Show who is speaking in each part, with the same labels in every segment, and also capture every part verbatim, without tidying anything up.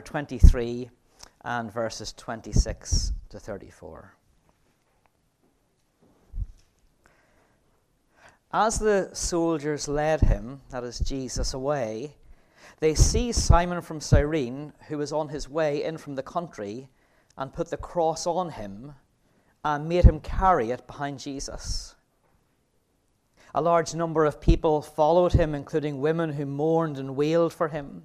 Speaker 1: twenty-three and verses twenty-six to thirty-four. As the soldiers led him, that is Jesus, away, they seized Simon from Cyrene, who was on his way in from the country, and put the cross on him and made him carry it behind Jesus. A large number of people followed him, including women who mourned and wailed for him.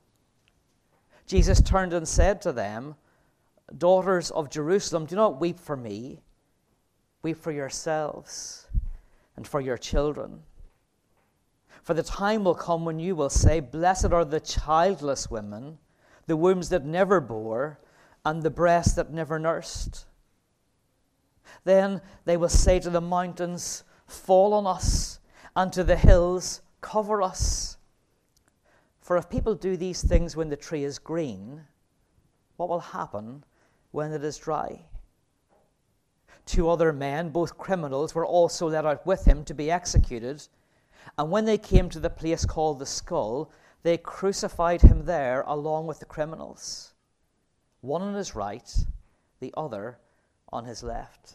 Speaker 1: Jesus turned and said to them, "Daughters of Jerusalem, do not weep for me. Weep for yourselves and for your children. For the time will come when you will say, 'Blessed are the childless women, the wombs that never bore, and the breasts that never nursed.' Then they will say to the mountains, 'Fall on us,' and to the hills, 'Cover us.' For if people do these things when the tree is green, what will happen when it is dry?" Two other men, both criminals, were also led out with him to be executed. And when they came to the place called the Skull, they crucified him there along with the criminals, one on his right, the other on his left.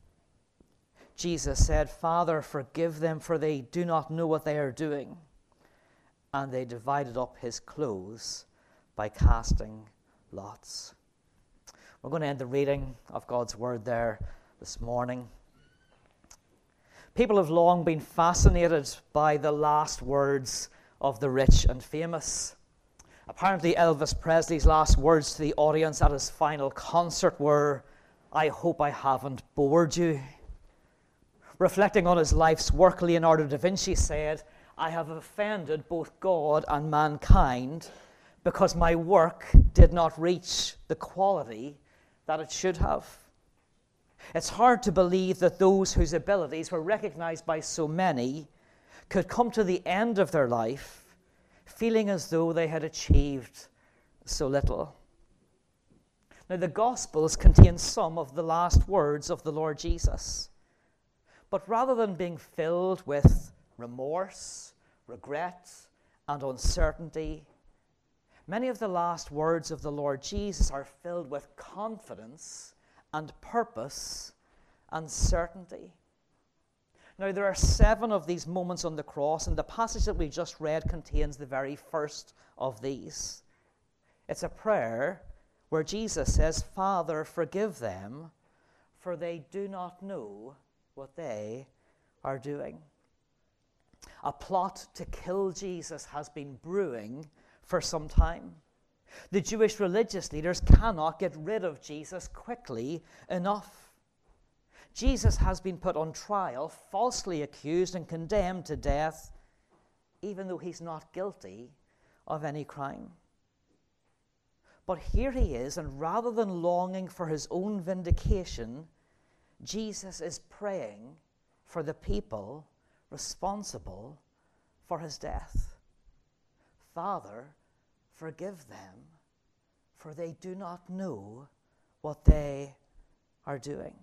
Speaker 1: Jesus said, "Father, forgive them, for they do not know what they are doing." And they divided up his clothes by casting lots. We're going to end the reading of God's word there this morning. People have long been fascinated by the last words of the rich and famous. Apparently, Elvis Presley's last words to the audience at his final concert were, "I hope I haven't bored you." Reflecting on his life's work, Leonardo da Vinci said, "I have offended both God and mankind because my work did not reach the quality that it should have." It's hard to believe that those whose abilities were recognized by so many could come to the end of their life feeling as though they had achieved so little. Now, the Gospels contain some of the last words of the Lord Jesus. But rather than being filled with remorse, regret, and uncertainty, many of the last words of the Lord Jesus are filled with confidence and purpose and certainty. Now, there are seven of these moments on the cross, and the passage that we just read contains the very first of these. It's a prayer where Jesus says, "Father, forgive them, for they do not know what they are doing." A plot to kill Jesus has been brewing for some time. The Jewish religious leaders cannot get rid of Jesus quickly enough. Jesus has been put on trial, falsely accused and condemned to death, even though he's not guilty of any crime. But here he is, and rather than longing for his own vindication, Jesus is praying for the people responsible for his death. "Father, forgive them, for they do not know what they are doing."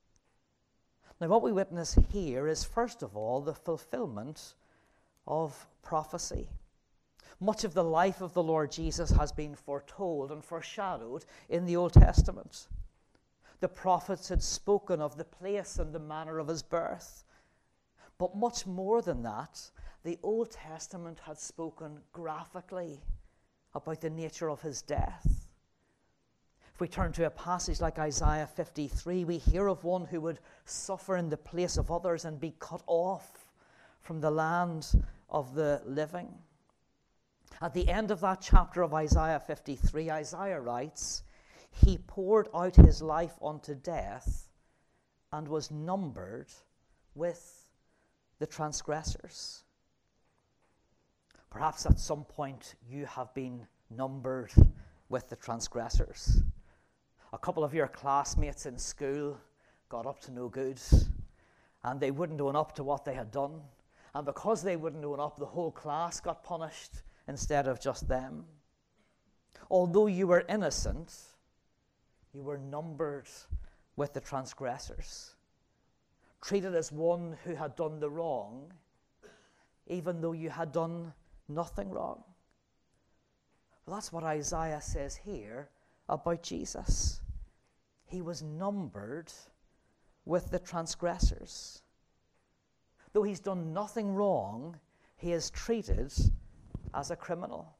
Speaker 1: Now, what we witness here is, first of all, the fulfillment of prophecy. Much of the life of the Lord Jesus has been foretold and foreshadowed in the Old Testament. The prophets had spoken of the place and the manner of his birth. But much more than that, the Old Testament had spoken graphically about the nature of his death. If we turn to a passage like Isaiah fifty-three, we hear of one who would suffer in the place of others and be cut off from the land of the living. At the end of that chapter of Isaiah fifty-three, Isaiah writes, "He poured out his life unto death and was numbered with the transgressors." Perhaps at some point you have been numbered with the transgressors. A couple of your classmates in school got up to no good, and they wouldn't own up to what they had done. And because they wouldn't own up, the whole class got punished instead of just them. Although you were innocent, you were numbered with the transgressors, treated as one who had done the wrong, even though you had done nothing wrong. Well, that's what Isaiah says here about Jesus. He was numbered with the transgressors. Though he's done nothing wrong, he is treated as a criminal.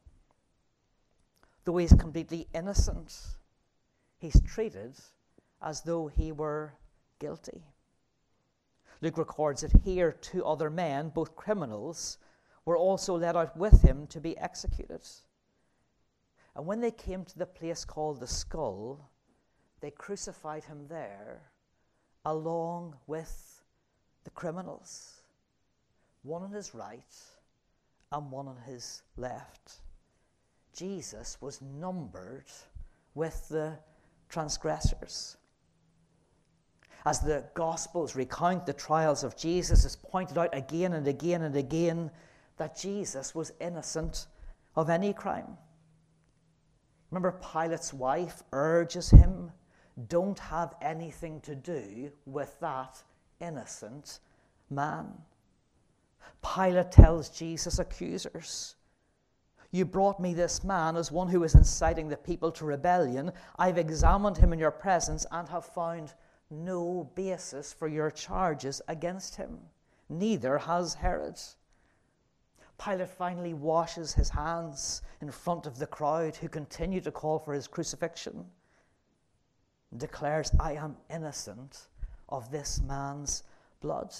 Speaker 1: Though he's completely innocent, he's treated as though he were guilty. Luke records that here two other men, both criminals, were also led out with him to be executed. And when they came to the place called the Skull, they crucified him there along with the criminals, one on his right and one on his left. Jesus was numbered with the transgressors. As the Gospels recount the trials of Jesus, it's pointed out again and again and again that Jesus was innocent of any crime. Remember, Pilate's wife urges him, don't have anything to do with that innocent man. Pilate tells Jesus' accusers, you brought me this man as one who is inciting the people to rebellion. I've examined him in your presence and have found no basis for your charges against him. Neither has Herod. Pilate finally washes his hands in front of the crowd who continue to call for his crucifixion, and declares, I am innocent of this man's blood.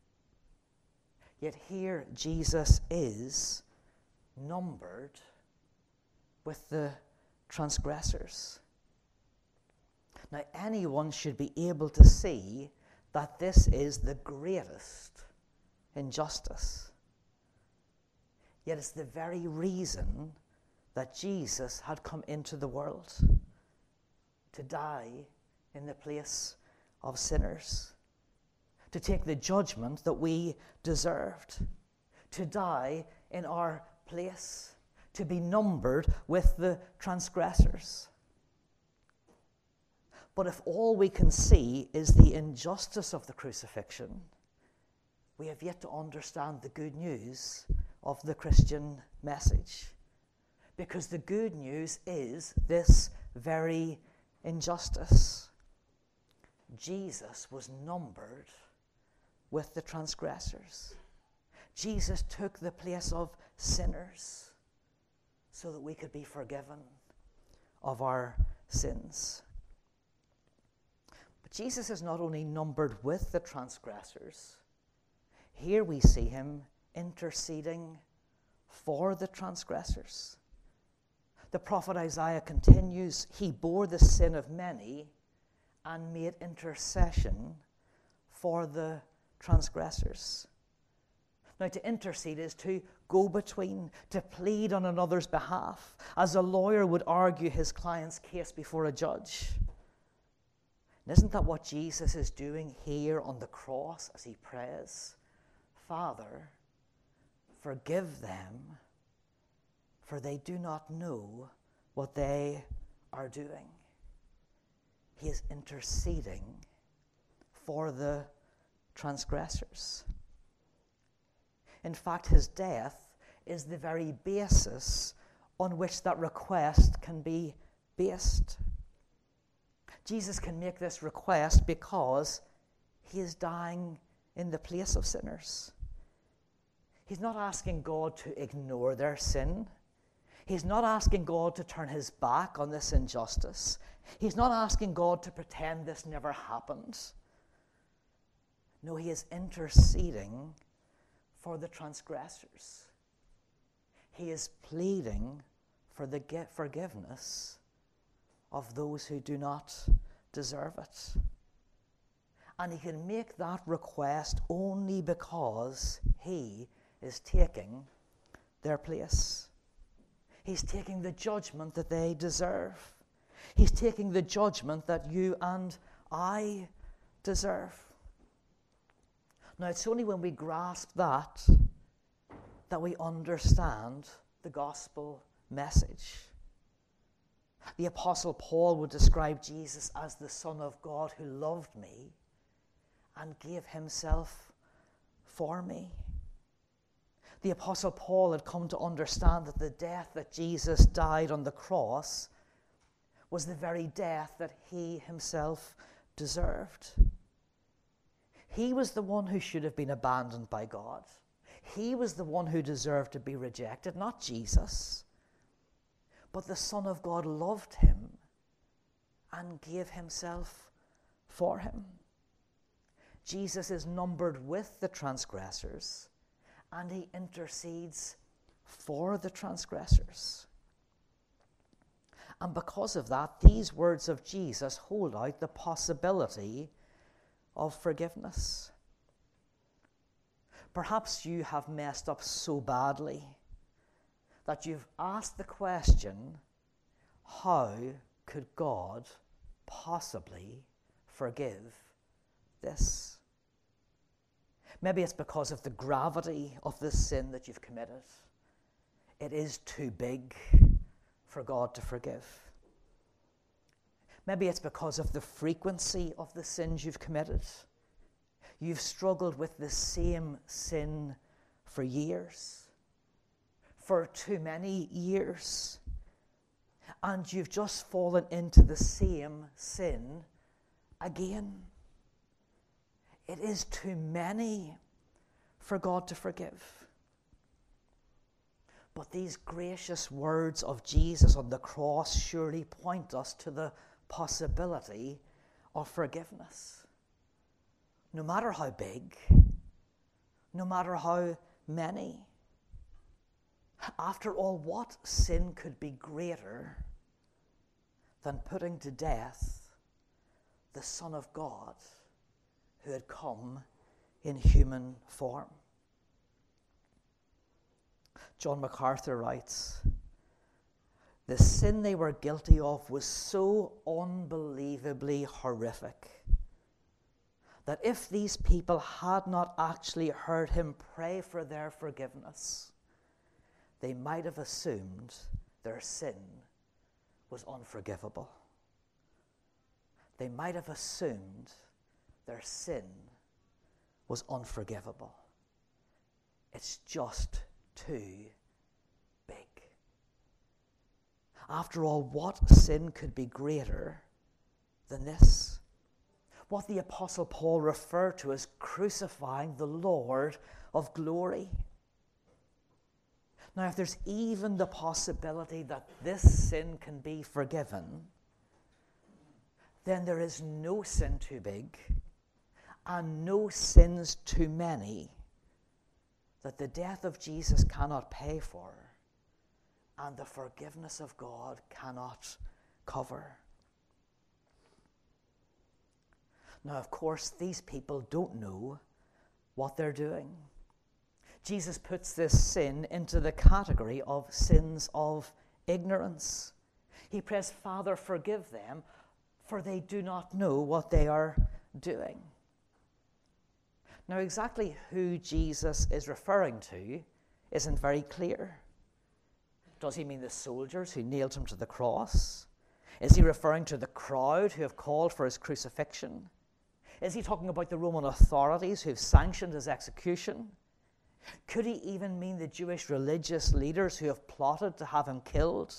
Speaker 1: Yet here Jesus is numbered with the transgressors. Now, anyone should be able to see that this is the greatest injustice. Yet it's the very reason that Jesus had come into the world, to die in the place of sinners, to take the judgment that we deserved, to die in our place, to be numbered with the transgressors. But if all we can see is the injustice of the crucifixion, we have yet to understand the good news of the Christian message. Because the good news is this very injustice. Jesus was numbered with the transgressors. Jesus took the place of sinners so that we could be forgiven of our sins. But Jesus is not only numbered with the transgressors, here we see him interceding for the transgressors. The prophet Isaiah continues, he bore the sin of many and made intercession for the transgressors. Now, to intercede is to go between, to plead on another's behalf, as a lawyer would argue his client's case before a judge. And isn't that what Jesus is doing here on the cross as he prays? Father, forgive them, for they do not know what they are doing. He is interceding for the transgressors. In fact, his death is the very basis on which that request can be based. Jesus can make this request because he is dying in the place of sinners. He's not asking God to ignore their sin. He's not asking God to turn his back on this injustice. He's not asking God to pretend this never happened. No, he is interceding for the transgressors. He is pleading for the forgiveness of those who do not deserve it. And he can make that request only because he is taking their place. He's taking the judgment that they deserve. He's taking the judgment that you and I deserve. Now, it's only when we grasp that that we understand the gospel message. The Apostle Paul would describe Jesus as the Son of God who loved me and gave himself for me. The Apostle Paul had come to understand that the death that Jesus died on the cross was the very death that he himself deserved. He was the one who should have been abandoned by God. He was the one who deserved to be rejected, not Jesus. But the Son of God loved him and gave himself for him. Jesus is numbered with the transgressors, and he intercedes for the transgressors. And because of that, these words of Jesus hold out the possibility of forgiveness. Perhaps you have messed up so badly that you've asked the question, how could God possibly forgive this? Maybe it's because of the gravity of the sin that you've committed. It is too big for God to forgive. Maybe it's because of the frequency of the sins you've committed. You've struggled with the same sin for years, for too many years, and you've just fallen into the same sin again. It is too many for God to forgive. But these gracious words of Jesus on the cross surely point us to the possibility of forgiveness. No matter how big, no matter how many. After all, what sin could be greater than putting to death the Son of God who had come in human form? John MacArthur writes, the sin they were guilty of was so unbelievably horrific that if these people had not actually heard him pray for their forgiveness, they might have assumed their sin was unforgivable. They might have assumed their sin was unforgivable. It's just too big. After all, what sin could be greater than this? What the Apostle Paul referred to as crucifying the Lord of glory. Now, if there's even the possibility that this sin can be forgiven, then there is no sin too big and no sins too many that the death of Jesus cannot pay for and the forgiveness of God cannot cover. Now, of course, these people don't know what they're doing. Jesus puts this sin into the category of sins of ignorance. He prays, Father, forgive them, for they do not know what they are doing. Now, exactly who Jesus is referring to isn't very clear. Does he mean the soldiers who nailed him to the cross? Is he referring to the crowd who have called for his crucifixion? Is he talking about the Roman authorities who have sanctioned his execution? Could he even mean the Jewish religious leaders who have plotted to have him killed?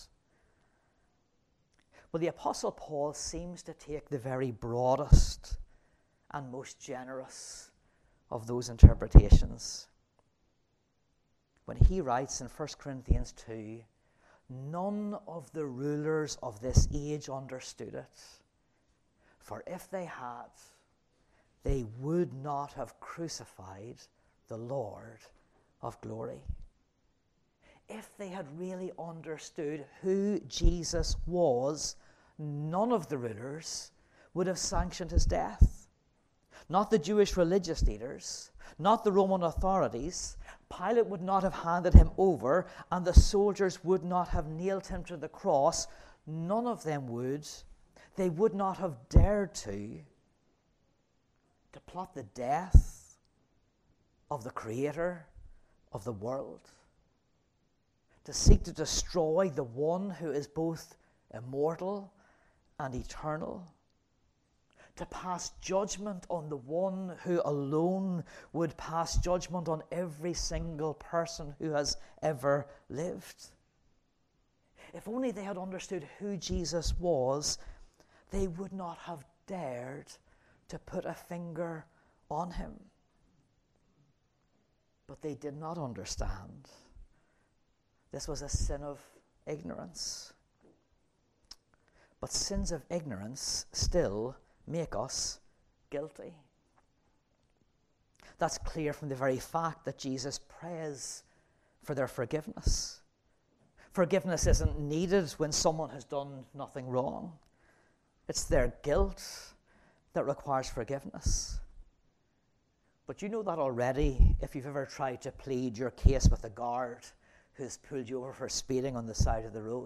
Speaker 1: Well, the Apostle Paul seems to take the very broadest and most generous of those interpretations when he writes in First Corinthians two, none of the rulers of this age understood it, for if they had, they would not have crucified the Lord of glory. If they had really understood who Jesus was, none of the rulers would have sanctioned his death. Not the Jewish religious leaders, not the Roman authorities. Pilate would not have handed him over, and the soldiers would not have nailed him to the cross. None of them would. They would not have dared to, to plot the death of the Creator of the world, to seek to destroy the one who is both immortal and eternal, to pass judgment on the one who alone would pass judgment on every single person who has ever lived. If only they had understood who Jesus was, they would not have dared to put a finger on him. But they did not understand. This was a sin of ignorance. But sins of ignorance still make us guilty. That's clear from the very fact that Jesus prays for their forgiveness. Forgiveness isn't needed when someone has done nothing wrong. It's their guilt that requires forgiveness. But you know that already if you've ever tried to plead your case with a guard who's pulled you over for speeding on the side of the road.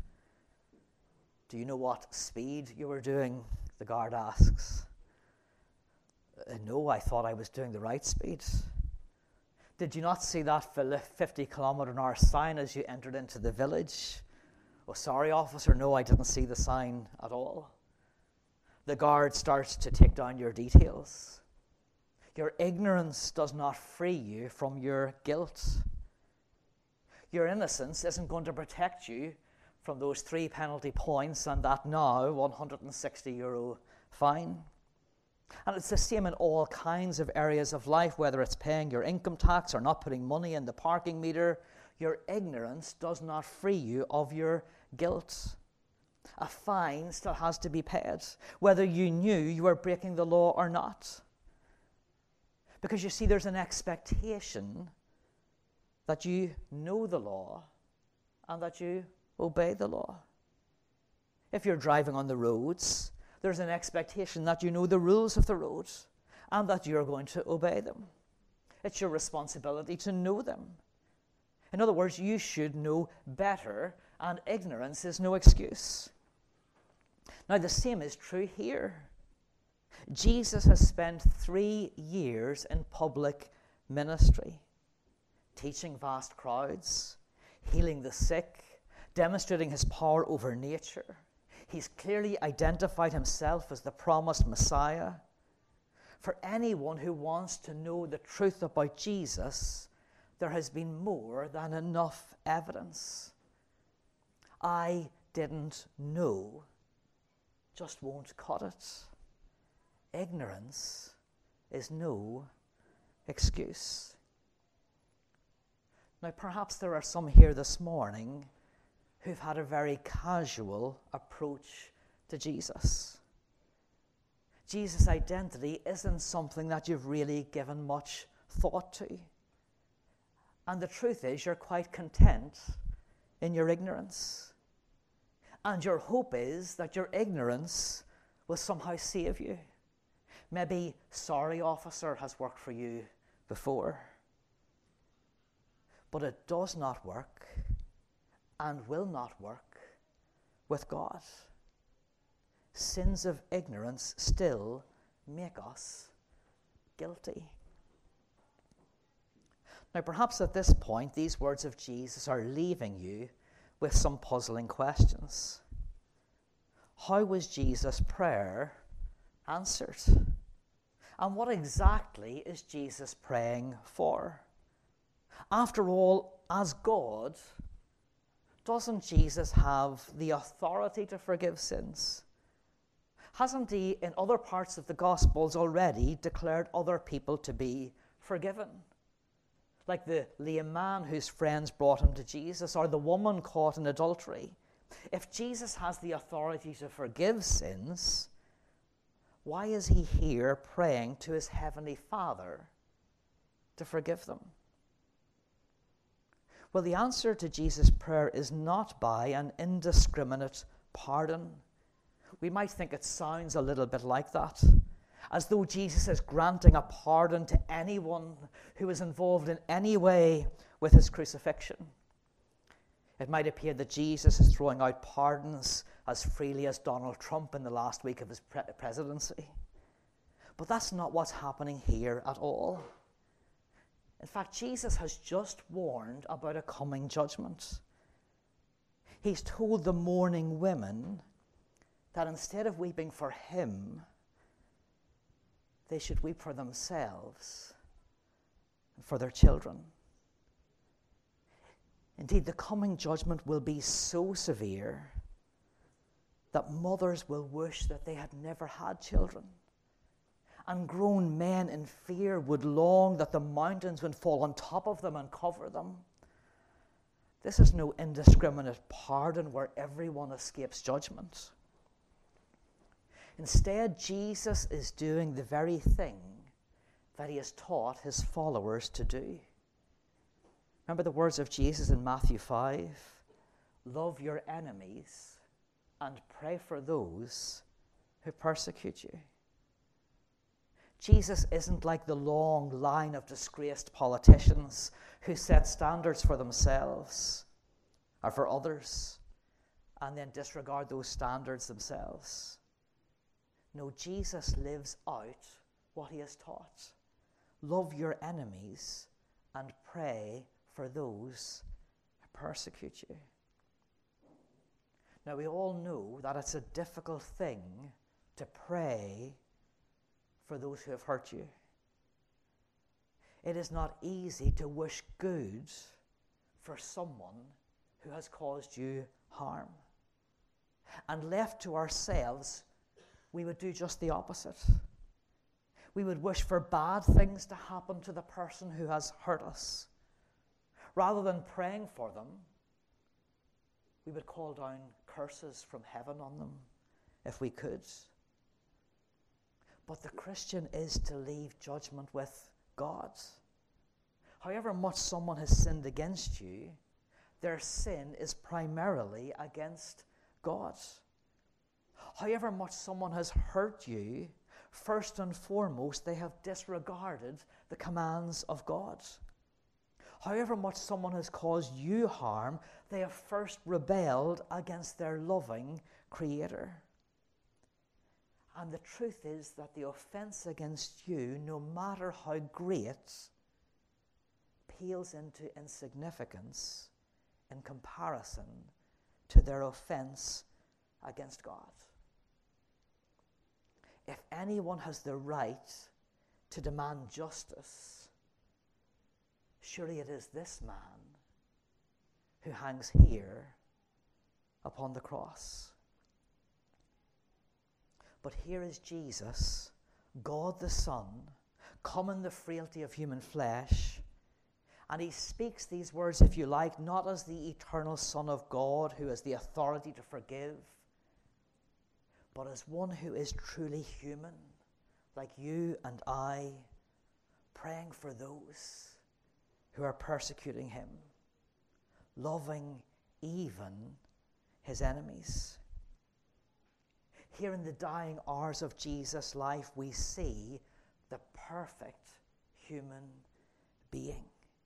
Speaker 1: Do you know what speed you were doing? The guard asks. Uh, no, I thought I was doing the right speed. Did you not see that fifty kilometre an hour sign as you entered into the village? Oh, sorry, officer, no, I didn't see the sign at all. The guard starts to take down your details. Your ignorance does not free you from your guilt. Your innocence isn't going to protect you from those three penalty points and that now one hundred sixty euro fine. And it's the same in all kinds of areas of life, whether it's paying your income tax or not putting money in the parking meter. Your ignorance does not free you of your guilt. A fine still has to be paid, whether you knew you were breaking the law or not. Because you see, there's an expectation that you know the law and that you obey the law. If you're driving on the roads, there's an expectation that you know the rules of the road and that you're going to obey them. It's your responsibility to know them. In other words, you should know better, and ignorance is no excuse. Now, the same is true here. Jesus has spent three years in public ministry, teaching vast crowds, healing the sick, demonstrating his power over nature. He's clearly identified himself as the promised Messiah. For anyone who wants to know the truth about Jesus, there has been more than enough evidence. I didn't know just won't cut it. Ignorance is no excuse. Now, perhaps there are some here this morning who've had a very casual approach to Jesus. Jesus' identity isn't something that you've really given much thought to. And the truth is, you're quite content in your ignorance. And your hope is that your ignorance will somehow save you. Maybe sorry, officer, has worked for you before. But it does not work and will not work with God. Sins of ignorance still make us guilty. Now, perhaps at this point, these words of Jesus are leaving you with some puzzling questions. How was Jesus' prayer answered? And what exactly is Jesus praying for? After all, as God, doesn't Jesus have the authority to forgive sins? Hasn't he, in other parts of the Gospels, already declared other people to be forgiven? Like the lame man whose friends brought him to Jesus, or the woman caught in adultery. If Jesus has the authority to forgive sins, why is he here praying to his heavenly Father to forgive them? Well, the answer to Jesus' prayer is not by an indiscriminate pardon. We might think it sounds a little bit like that, as though Jesus is granting a pardon to anyone who is involved in any way with his crucifixion. It might appear that Jesus is throwing out pardons as freely as Donald Trump in the last week of his pre- presidency. But that's not what's happening here at all. In fact, Jesus has just warned about a coming judgment. He's told the mourning women that instead of weeping for him, they should weep for themselves and for their children. Indeed, the coming judgment will be so severe that mothers will wish that they had never had children. And grown men in fear would long that the mountains would fall on top of them and cover them. This is no indiscriminate pardon where everyone escapes judgment. Instead, Jesus is doing the very thing that he has taught his followers to do. Remember the words of Jesus in Matthew five? Love your enemies and pray for those who persecute you. Jesus isn't like the long line of disgraced politicians who set standards for themselves or for others and then disregard those standards themselves. No, Jesus lives out what he has taught. Love your enemies and pray for those who persecute you. Now, we all know that it's a difficult thing to pray for those who have hurt you. It is not easy to wish good for someone who has caused you harm. And left to ourselves, we would do just the opposite. We would wish for bad things to happen to the person who has hurt us. Rather than praying for them, we would call down curses from heaven on them if we could. But the Christian is to leave judgment with God. However much someone has sinned against you, their sin is primarily against God. However much someone has hurt you, first and foremost, they have disregarded the commands of God. However much someone has caused you harm, they have first rebelled against their loving Creator. And the truth is that the offense against you, no matter how great, pales into insignificance in comparison to their offense against God. If anyone has the right to demand justice, surely it is this man who hangs here upon the cross. But here is Jesus, God the Son, come in the frailty of human flesh, and he speaks these words, if you like, not as the eternal Son of God who has the authority to forgive, but as one who is truly human, like you and I, praying for those who are persecuting him, loving even his enemies. Here in the dying hours of Jesus' life, we see the perfect human being.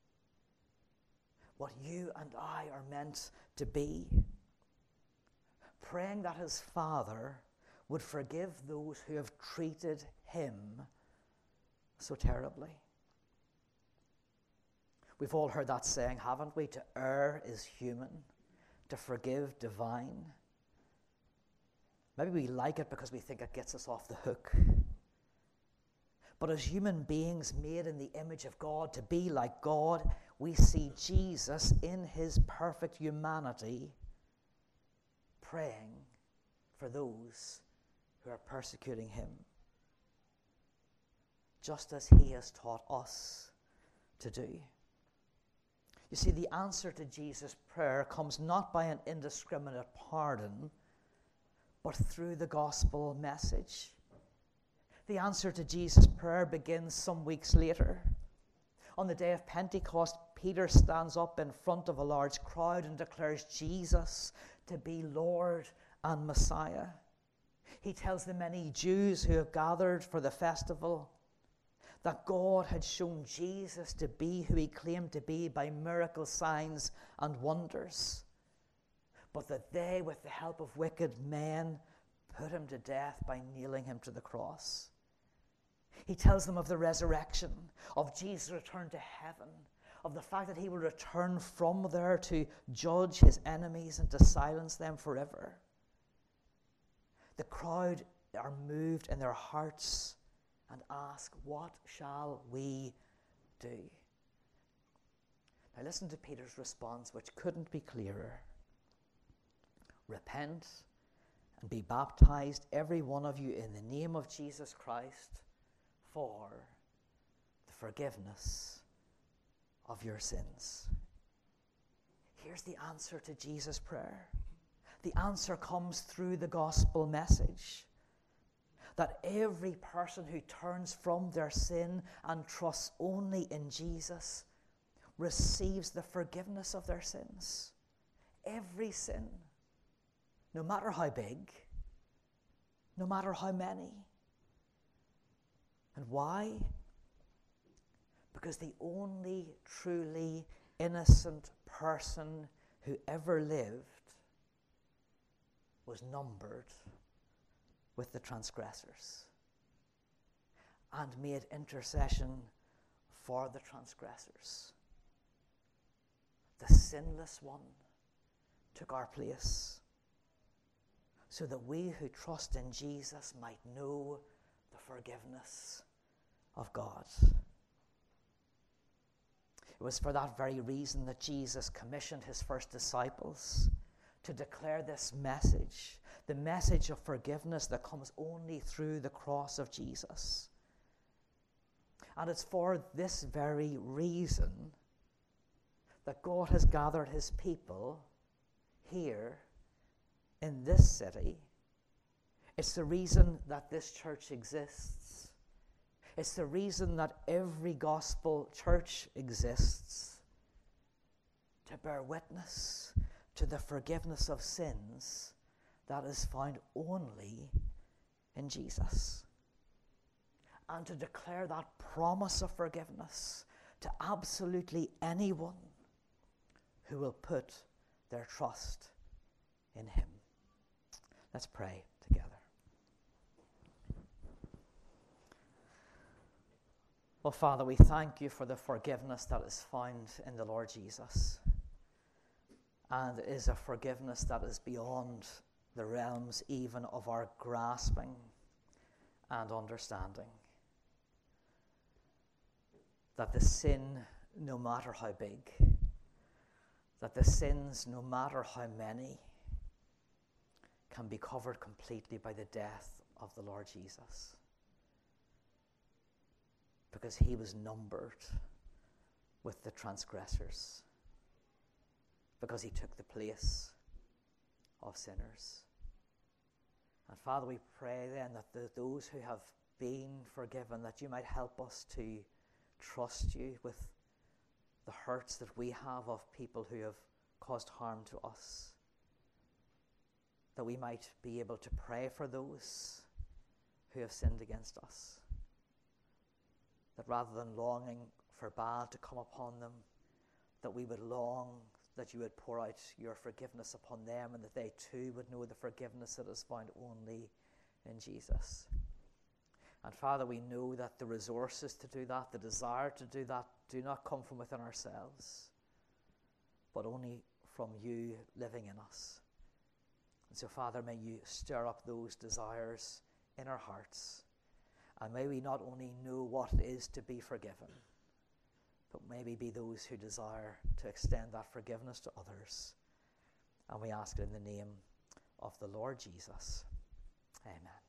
Speaker 1: What you and I are meant to be. Praying that his Father would forgive those who have treated him so terribly. We've all heard that saying, haven't we? To err is human, to forgive divine. Maybe we like it because we think it gets us off the hook. But as human beings made in the image of God, to be like God, we see Jesus in his perfect humanity praying for those who are persecuting him, just as he has taught us to do. You see, the answer to Jesus' prayer comes not by an indiscriminate pardon, but through the gospel message. The answer to Jesus' prayer begins some weeks later. On the day of Pentecost, Peter stands up in front of a large crowd and declares Jesus to be Lord and Messiah. He tells the many Jews who have gathered for the festival that God had shown Jesus to be who he claimed to be by miracle signs and wonders, but that they, with the help of wicked men, put him to death by nailing him to the cross. He tells them of the resurrection, of Jesus' return to heaven, of the fact that he will return from there to judge his enemies and to silence them forever. The crowd are moved in their hearts and ask, what shall we do? Now listen to Peter's response, which couldn't be clearer. Repent and be baptized, every one of you, in the name of Jesus Christ, for the forgiveness of your sins. Here's the answer to Jesus' prayer. The answer comes through the gospel message that every person who turns from their sin and trusts only in Jesus receives the forgiveness of their sins. Every sin, no matter how big, no matter how many. And why? Because the only truly innocent person who ever lived was numbered with the transgressors and made intercession for the transgressors. The sinless one took our place so that we who trust in Jesus might know the forgiveness of God. It was for that very reason that Jesus commissioned his first disciples to declare this message, the message of forgiveness that comes only through the cross of Jesus. And it's for this very reason that God has gathered his people here in this city. It's the reason that this church exists. It's the reason that every gospel church exists, to bear witness to the forgiveness of sins that is found only in Jesus, and to declare that promise of forgiveness to absolutely anyone who will put their trust in him. Let's pray together. Well, Father, we thank you for the forgiveness that is found in the Lord Jesus. And it is a forgiveness that is beyond the realms even of our grasping and understanding. That the sin, no matter how big, that the sins, no matter how many, can be covered completely by the death of the Lord Jesus. Because he was numbered with the transgressors. Because he took the place of sinners. And Father, we pray then that the, those who have been forgiven, that you might help us to trust you with the hurts that we have of people who have caused harm to us. That we might be able to pray for those who have sinned against us. That rather than longing for bad to come upon them, that we would long that you would pour out your forgiveness upon them, and that they too would know the forgiveness that is found only in Jesus. And Father, we know that the resources to do that, the desire to do that, do not come from within ourselves, but only from you living in us. And so, Father, may you stir up those desires in our hearts, and may we not only know what it is to be forgiven, but may we be those who desire to extend that forgiveness to others. And we ask it in the name of the Lord Jesus. Amen.